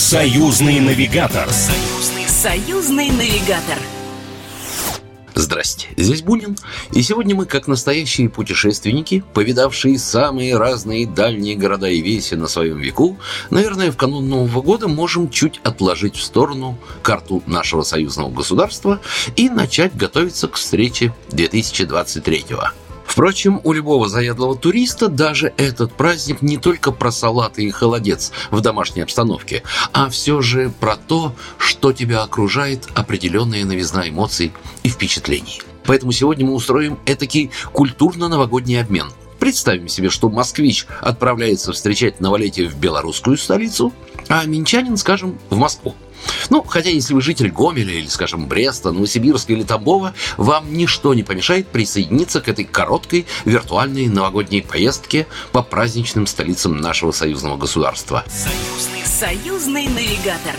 Союзный навигатор. Союзный навигатор. Здрасте, здесь Бунин, и сегодня мы, как настоящие путешественники, повидавшие самые разные дальние города и веси на своем веку, наверное, в канун Нового года можем чуть отложить в сторону карту нашего союзного государства и начать готовиться к встрече 2023-го. Впрочем, у любого заядлого туриста даже этот праздник не только про салаты и холодец в домашней обстановке, а все же про то, что тебя окружает определенная новизна эмоций и впечатлений. Поэтому сегодня мы устроим этакий культурно-новогодний обмен. Представим себе, что москвич отправляется встречать новолетие в белорусскую столицу, а минчанин, скажем, в Москву. Хотя если вы житель Гомеля или, скажем, Бреста, Новосибирска или Тамбова, вам ничто не помешает присоединиться к этой короткой виртуальной новогодней поездке по праздничным столицам нашего союзного государства. Союзный навигатор.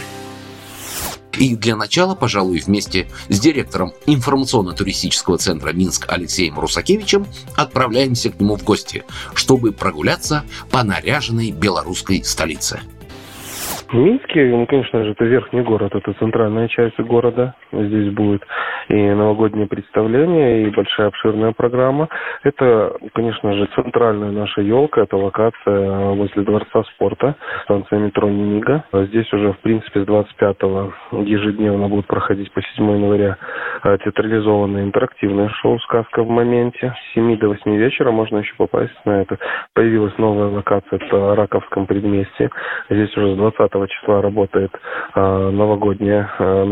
И для начала, пожалуй, вместе с директором информационно-туристического центра Минск Алексеем Русакевичем отправляемся к нему в гости, чтобы прогуляться по наряженной белорусской столице. В Минске, конечно же, это верхний город, это центральная часть города. Здесь будет и новогоднее представление, и большая обширная программа. Это, конечно же, центральная наша елка, это локация возле Дворца спорта, станция метро Немига. Здесь уже, в принципе, с 25-го ежедневно будут проходить по 7 января театрализованное интерактивное шоу «Сказка в моменте». С 7 до 8 вечера можно еще попасть на это. Появилась новая локация, это в Раковском предместье. Здесь уже с 20 числа работает новогодняя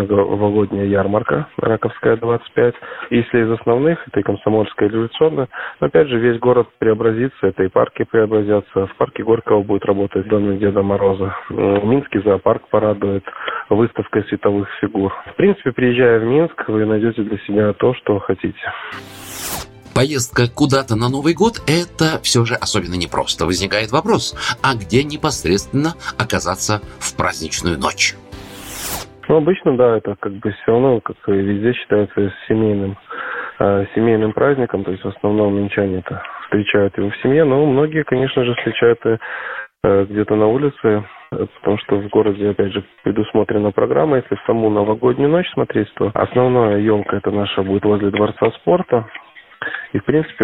ярмарка Раковская 25. Если из основных, это и Комсомольская, и Революционная. Но опять же, весь город преобразится, это и парки преобразятся. В парке Горького будет работать домик Деда Мороза. В Минске зоопарк порадует выставкой световых фигур. В принципе, приезжая в Минск, вы найдете для себя то, что хотите. Поездка куда-то на Новый год – это все же особенно непросто. Возникает вопрос, а где непосредственно оказаться в праздничную ночь? Обычно, да, это все равно, как и везде, считается семейным праздником. То есть в основном минчане это встречают его в семье, но многие, конечно же, встречают где-то на улице, потому что в городе, опять же, предусмотрена программа. Если в саму новогоднюю ночь смотреть, то основная елка это наша будет возле Дворца спорта. И, в принципе,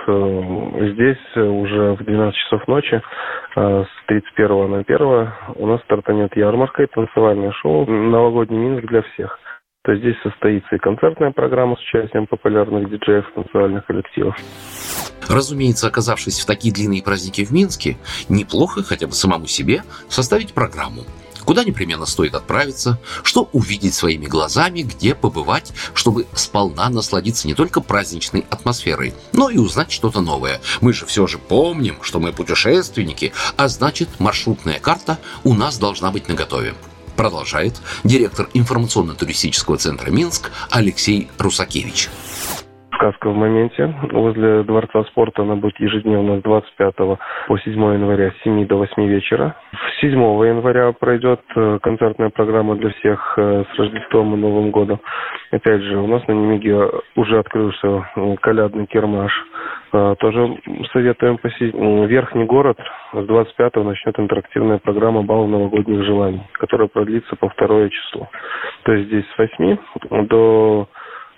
здесь уже в 12 часов ночи с 31 на 1 у нас стартанет ярмарка и танцевальное шоу «Новогодний Минск для всех». То есть здесь состоится и концертная программа с участием популярных диджеев, танцевальных коллективов. Разумеется, оказавшись в такие длинные праздники в Минске, неплохо хотя бы самому себе составить программу. Куда непременно стоит отправиться, что увидеть своими глазами, где побывать, чтобы сполна насладиться не только праздничной атмосферой, но и узнать что-то новое. Мы же все же помним, что мы путешественники, а значит, маршрутная карта у нас должна быть наготове. Продолжает директор информационно-туристического центра Минск Алексей Русакевич. «Сказка в моменте». Возле Дворца спорта она будет ежедневно с 25 по 7 января с 7 до 8 вечера. 7 января пройдет концертная программа для всех с Рождеством и Новым годом. Опять же, у нас на Немиге уже открылся колядный кермаш. Тоже советуем посетить. Верхний город с 25-го начнет интерактивная программа «Бал новогодних желаний», которая продлится по 2 число. То есть здесь с 8 до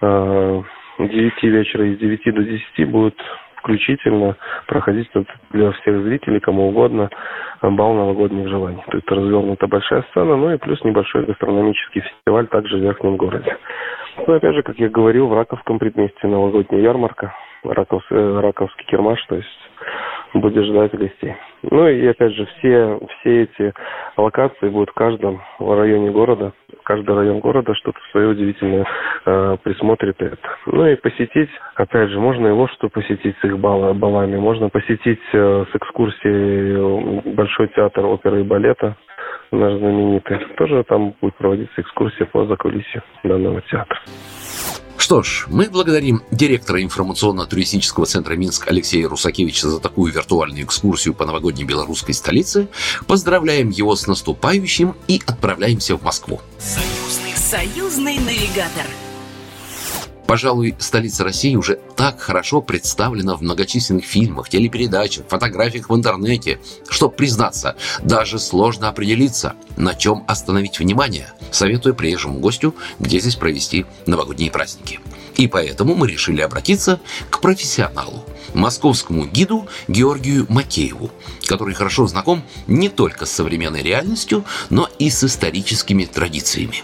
9 вечера и с 9 до 10 будет включительно проходить для всех зрителей, кому угодно, бал новогодних желаний. То есть развернута большая сцена, и плюс небольшой гастрономический фестиваль также в верхнем городе. Опять же, как я говорил, в Раковском предместье новогодняя ярмарка, Раковский кермаш, то есть будет ждать гостей. И опять же, все эти локации будут в каждом районе города. Каждый район города что-то свое удивительное присмотрит это. И посетить, опять же, можно и Ложцу посетить с их балами, можно посетить с экскурсией Большой театр оперы и балета, наш знаменитый. Тоже там будет проводиться экскурсия по закулисью данного театра. Что ж, мы благодарим директора информационно-туристического центра Минск Алексея Русакевича за такую виртуальную экскурсию по новогодней белорусской столице, поздравляем его с наступающим и отправляемся в Москву. Союзный навигатор. Пожалуй, столица России уже так хорошо представлена в многочисленных фильмах, телепередачах, фотографиях в интернете, что, признаться, даже сложно определиться, на чем остановить внимание, советуя приезжему гостю, где здесь провести новогодние праздники. И поэтому мы решили обратиться к профессионалу, московскому гиду Георгию Макееву, который хорошо знаком не только с современной реальностью, но и с историческими традициями.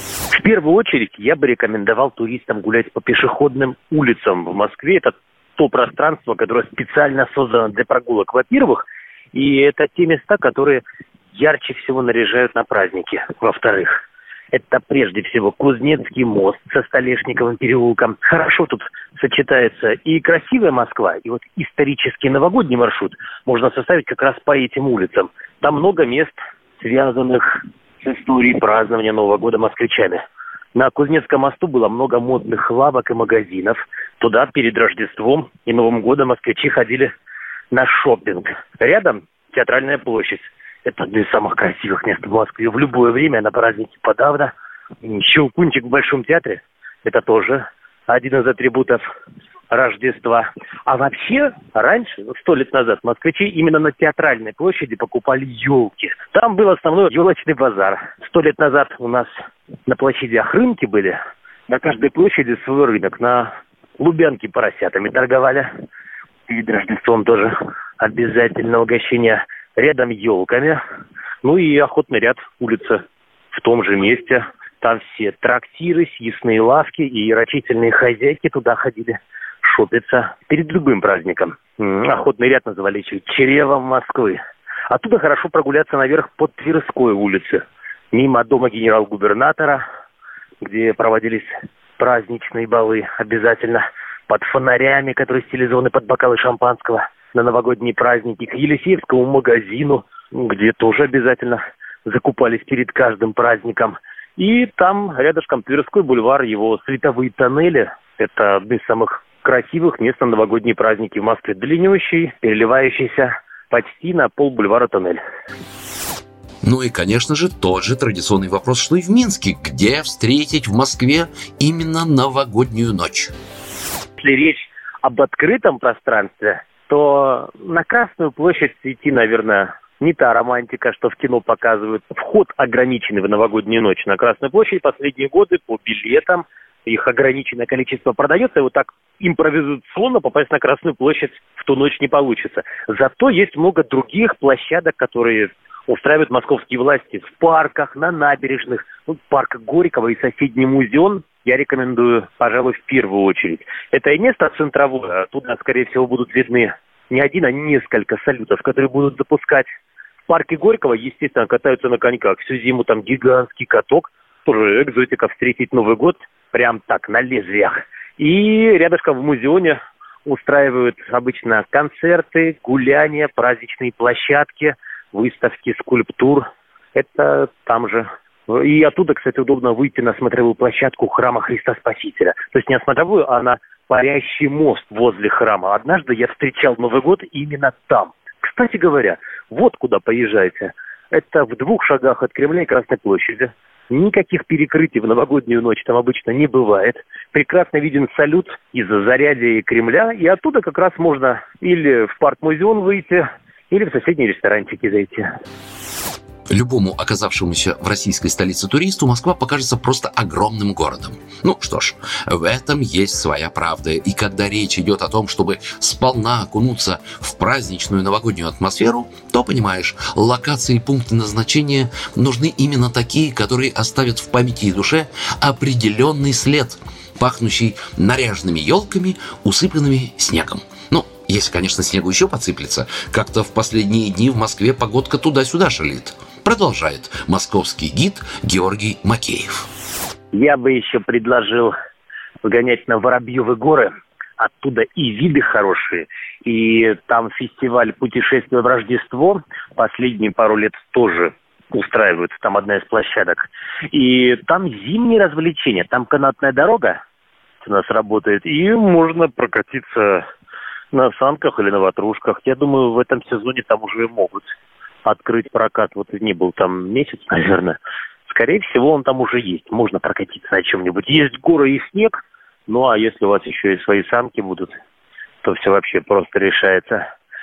В первую очередь я бы рекомендовал туристам гулять по пешеходным улицам в Москве. Это то пространство, которое специально создано для прогулок, во-первых, и это те места, которые ярче всего наряжают на праздники, во-вторых. Это прежде всего Кузнецкий мост со Столешниковым переулком. Хорошо тут сочетается и красивая Москва, и вот исторический новогодний маршрут можно составить как раз по этим улицам. Там много мест, связанных с историей празднования Нового года москвичами. На Кузнецком мосту было много модных лавок и магазинов. Туда перед Рождеством и Новым годом москвичи ходили на шопинг. Рядом Театральная площадь. Это одно из самых красивых мест в Москве. В любое время, на праздники подавно. Щелкунчик в Большом театре. Это тоже один из атрибутов Рождества. А вообще, раньше, 100 лет назад, москвичи именно на Театральной площади покупали елки. Там был основной елочный базар. 100 лет назад у нас на площадях рынки были. На каждой площади свой рынок. На Лубянке поросятами торговали. Перед Рождеством тоже обязательно угощение. Рядом елками. Ну и охотный ряд, улица в том же месте. Там все трактиры, съестные лавки и рачительные хозяйки туда ходили шопиться перед любым праздником. Охотный ряд называли еще чревом Москвы. Оттуда хорошо прогуляться наверх по Тверской улице. Мимо дома генерал-губернатора, где проводились праздничные балы обязательно. Под фонарями, которые стилизованы под бокалы шампанского на новогодние праздники. К Елисеевскому магазину, где тоже обязательно закупались перед каждым праздником. И там рядышком Тверской бульвар, его световые тоннели. Это одни из самых красивых мест на новогодние праздники в Москве. Длиннющий, переливающийся почти на пол бульвара тоннель. Ну и, конечно же, тот же традиционный вопрос, что и в Минске. Где встретить в Москве именно новогоднюю ночь? Если речь об открытом пространстве, то на Красную площадь идти, наверное, не та романтика, что в кино показывают. Вход ограниченный в новогоднюю ночь на Красную площадь. Последние годы по билетам их ограниченное количество продается, и вот так импровизационно попасть на Красную площадь в ту ночь не получится. Зато есть много других площадок, которые устраивают московские власти в парках, на набережных. Парк Горького и соседний музеон я рекомендую, пожалуй, в первую очередь. Это и место центровое, оттуда, скорее всего, будут видны не один, а несколько салютов, которые будут запускать. В парке Горького, естественно, катаются на коньках. Всю зиму там гигантский каток, тоже экзотика, встретить Новый год прям так, на лезвиях. И рядышком в музеоне устраивают обычно концерты, гуляния, праздничные площадки, выставки скульптур. Это там же. И оттуда, кстати, удобно выйти на смотровую площадку храма Христа Спасителя. То есть не на смотровую, а на парящий мост возле храма. Однажды я встречал Новый год именно там. Кстати говоря, вот куда поезжайте. Это в 2 шагах от Кремля и Красной площади. Никаких перекрытий в новогоднюю ночь там обычно не бывает. Прекрасно виден салют из-за Зарядья и Кремля. И оттуда как раз можно или в парк-музеон выйти, или в соседние ресторанчики зайти. Любому оказавшемуся в российской столице туристу Москва покажется просто огромным городом. Ну что ж, в этом есть своя правда. И когда речь идет о том, чтобы сполна окунуться в праздничную новогоднюю атмосферу, то, понимаешь, локации и пункты назначения нужны именно такие, которые оставят в памяти и душе определенный след, пахнущий наряженными елками, усыпанными снегом. Ну, если, конечно, снегу еще подсыплется. Как-то в последние дни в Москве погодка туда-сюда шалит. Продолжает московский гид Георгий Макеев. Я бы еще предложил сгонять на Воробьевы горы. Оттуда и виды хорошие, и там фестиваль путешествия в Рождество. Последние пару лет тоже устраивают, там одна из площадок. И там зимние развлечения, там канатная дорога у нас работает, и можно прокатиться на санках или на ватрушках. Я думаю, в этом сезоне там уже могут открыть прокат. Вот не был там месяц, наверное. Скорее всего, он там уже есть. Можно прокатиться на чем-нибудь. Есть горы и снег. Ну, а если у вас еще и свои самки будут, то все вообще просто решается.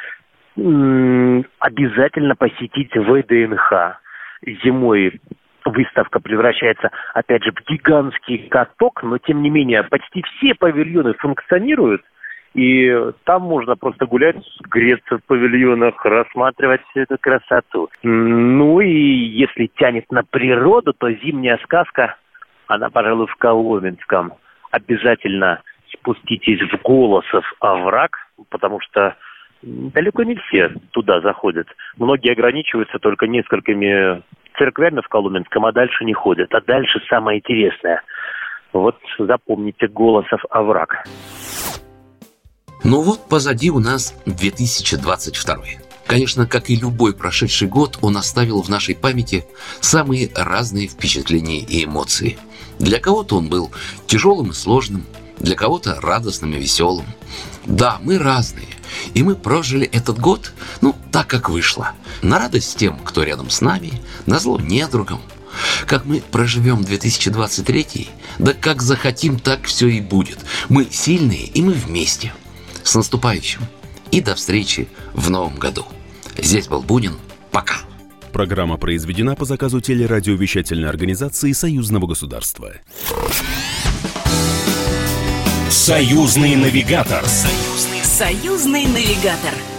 Обязательно посетить ВДНХ. Зимой выставка превращается, опять же, в гигантский каток, но, тем не менее, почти все павильоны функционируют, и там можно просто гулять, греться в павильонах, рассматривать всю эту красоту. Ну и если тянет на природу, то зимняя сказка, она, пожалуй, в Коломенском. Обязательно спуститесь в Голосов овраг, потому что далеко не все туда заходят. Многие ограничиваются только несколькими церквями в Коломенском, а дальше не ходят. А дальше самое интересное. Вот запомните Голосов овраг. Ну вот позади у нас 2022. Конечно, как и любой прошедший год, он оставил в нашей памяти самые разные впечатления и эмоции. Для кого-то он был тяжелым и сложным, для кого-то радостным и веселым. Да, мы разные, и мы прожили этот год, так как вышло. На радость тем, кто рядом с нами, на зло недругам. Как мы проживем 2023, да как захотим, так все и будет. Мы сильные, и мы вместе. С наступающим! И до встречи в новом году. Здесь был Бунин. Пока. Программа произведена по заказу телерадиовещательной организации Союзного государства. Союзный навигатор. Союзный навигатор.